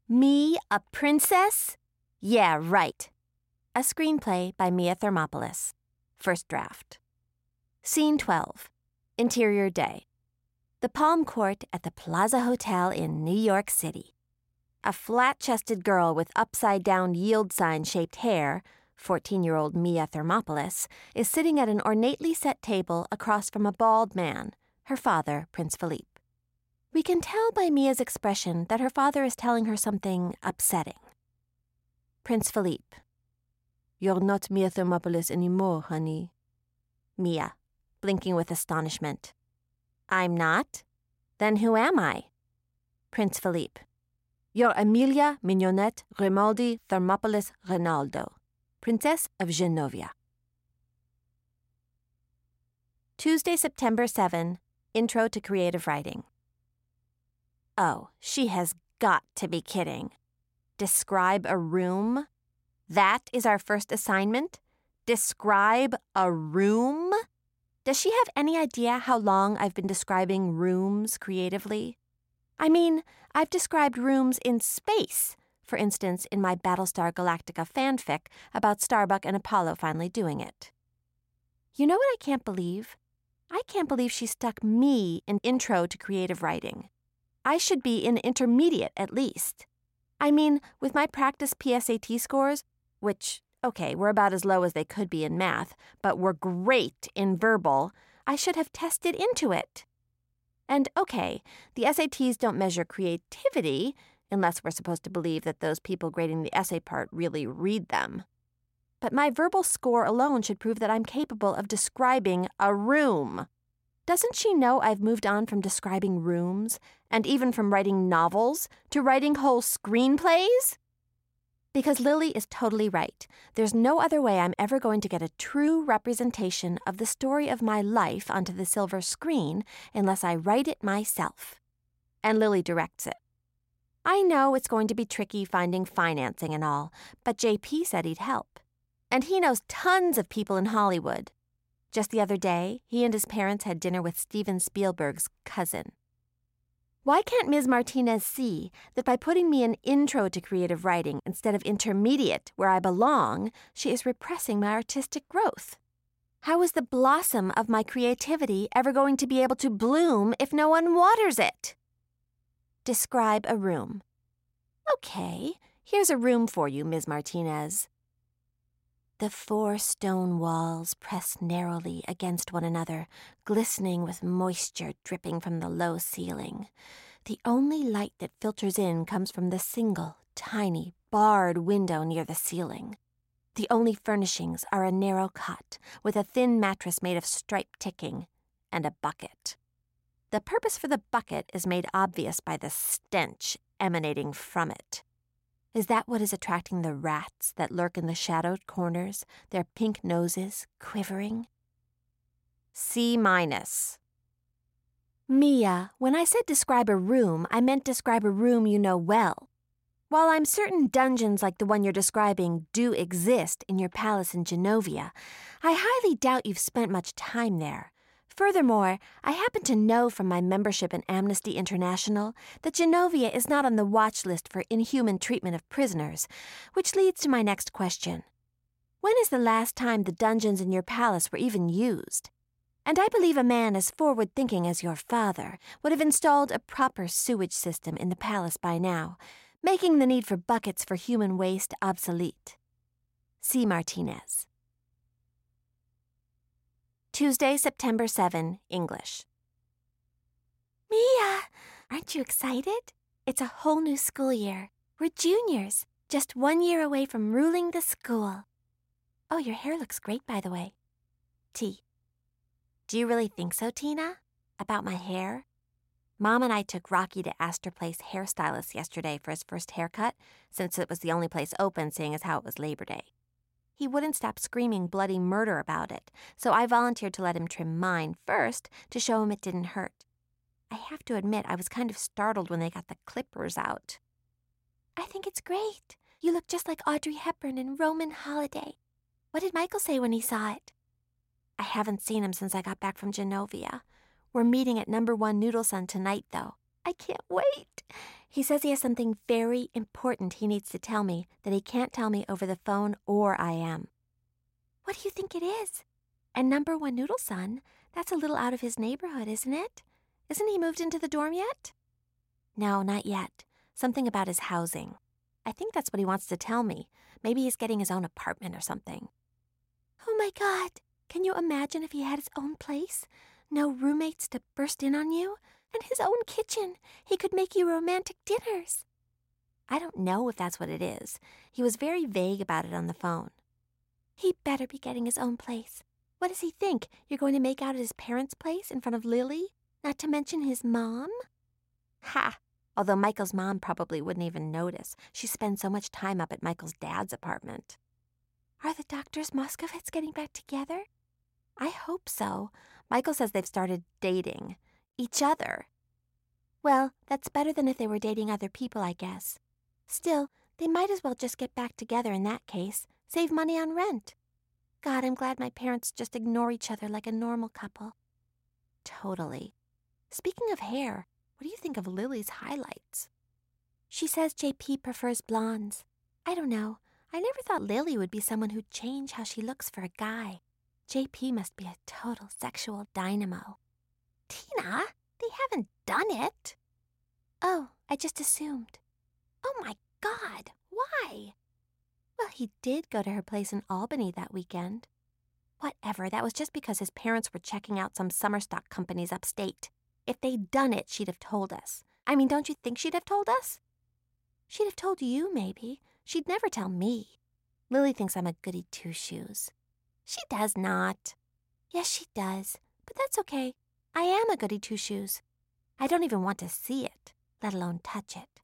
Me, a princess? Yeah, right. A screenplay by Mia Thermopolis. First draft. Scene 12. Interior day. The Palm Court at the Plaza Hotel in New York City. A flat-chested girl with upside-down yield sign-shaped hair, 14-year-old Mia Thermopolis, is sitting at an ornately set table across from a bald man, her father, Prince Philippe. We can tell by Mia's expression that her father is telling her something upsetting. Prince Philippe. You're not Mia Thermopolis anymore, honey. Mia, blinking with astonishment. I'm not? Then who am I? Prince Philippe. You're Amelia Mignonette Grimaldi Thermopolis Rinaldo, Princess of Genovia. Tuesday, September 7, Intro to Creative Writing. Oh, she has got to be kidding. Describe a room? That is our first assignment? Describe a room? Does she have any idea how long I've been describing rooms creatively? I mean, I've described rooms in space, for instance, in my Battlestar Galactica fanfic about Starbuck and Apollo finally doing it. You know what I can't believe? I can't believe she stuck me in Intro to Creative Writing. I should be in intermediate at least. I mean, with my practice PSAT scores, which, okay, were about as low as they could be in math, but were great in verbal, I should have tested into it. And okay, the SATs don't measure creativity, unless we're supposed to believe that those people grading the essay part really read them. But my verbal score alone should prove that I'm capable of describing a room. Doesn't she know I've moved on from describing rooms, and even from writing novels, to writing whole screenplays? Because Lily is totally right. There's no other way I'm ever going to get a true representation of the story of my life onto the silver screen unless I write it myself. And Lily directs it. I know it's going to be tricky finding financing and all, but JP said he'd help. And he knows tons of people in Hollywood. Just the other day, he and his parents had dinner with Steven Spielberg's cousin. Why can't Ms. Martinez see that by putting me in Intro to Creative Writing instead of Intermediate, where I belong, she is repressing my artistic growth? How is the blossom of my creativity ever going to be able to bloom if no one waters it? Describe a room. Okay, here's a room for you, Ms. Martinez. The 4 stone walls press narrowly against one another, glistening with moisture dripping from the low ceiling. The only light that filters in comes from the single, tiny, barred window near the ceiling. The only furnishings are a narrow cot with a thin mattress made of striped ticking and a bucket. The purpose for the bucket is made obvious by the stench emanating from it. Is that what is attracting the rats that lurk in the shadowed corners, their pink noses quivering? C-. Mia, when I said describe a room, I meant describe a room you know well. While I'm certain dungeons like the one you're describing do exist in your palace in Genovia, I highly doubt you've spent much time there. Furthermore, I happen to know from my membership in Amnesty International that Genovia is not on the watch list for inhuman treatment of prisoners, which leads to my next question. When is the last time the dungeons in your palace were even used? And I believe a man as forward-thinking as your father would have installed a proper sewage system in the palace by now, making the need for buckets for human waste obsolete. C. Martinez. Tuesday, September 7, English. Mia, aren't you excited? It's a whole new school year. We're juniors, just 1 year away from ruling the school. Oh, your hair looks great, by the way. T. Do you really think so, Tina? About my hair? Mom and I took Rocky to Astor Place hairstylist yesterday for his first haircut, since it was the only place open, seeing as how it was Labor Day. He wouldn't stop screaming bloody murder about it, so I volunteered to let him trim mine first to show him it didn't hurt. I have to admit, I was kind of startled when they got the clippers out. I think it's great. You look just like Audrey Hepburn in Roman Holiday. What did Michael say when he saw it? I haven't seen him since I got back from Genovia. We're meeting at No. 1 Noodle Sun tonight, though. I can't wait. He says he has something very important he needs to tell me that he can't tell me over the phone or IM. What do you think it is? And number one noodle son, that's a little out of his neighborhood, isn't it? Isn't he moved into the dorm yet? No, not yet. Something about his housing. I think that's what he wants to tell me. Maybe he's getting his own apartment or something. Oh my God, can you imagine if he had his own place? No roommates to burst in on you? And his own kitchen. He could make you romantic dinners. I don't know if that's what it is. He was very vague about it on the phone. He better be getting his own place. What does he think? You're going to make out at his parents' place in front of Lily? Not to mention his mom? Ha! Although Michael's mom probably wouldn't even notice. She spends so much time up at Michael's dad's apartment. Are the Doctors Moskovitz getting back together? I hope so. Michael says they've started dating. Each other. Well, that's better than if they were dating other people, I guess. Still, they might as well just get back together in that case. Save money on rent. God, I'm glad my parents just ignore each other like a normal couple. Totally. Speaking of hair, what do you think of Lily's highlights? She says JP prefers blondes. I don't know. I never thought Lily would be someone who'd change how she looks for a guy. JP must be a total sexual dynamo. Tina, they haven't done it. Oh, I just assumed. Oh my God, why? Well, he did go to her place in Albany that weekend. Whatever, that was just because his parents were checking out some summer stock companies upstate. If they'd done it, she'd have told us. I mean, don't you think she'd have told us? She'd have told you, maybe. She'd never tell me. Lily thinks I'm a goody two-shoes. She does not. Yes, she does. But that's okay. I am a goody two-shoes. I don't even want to see it, let alone touch it.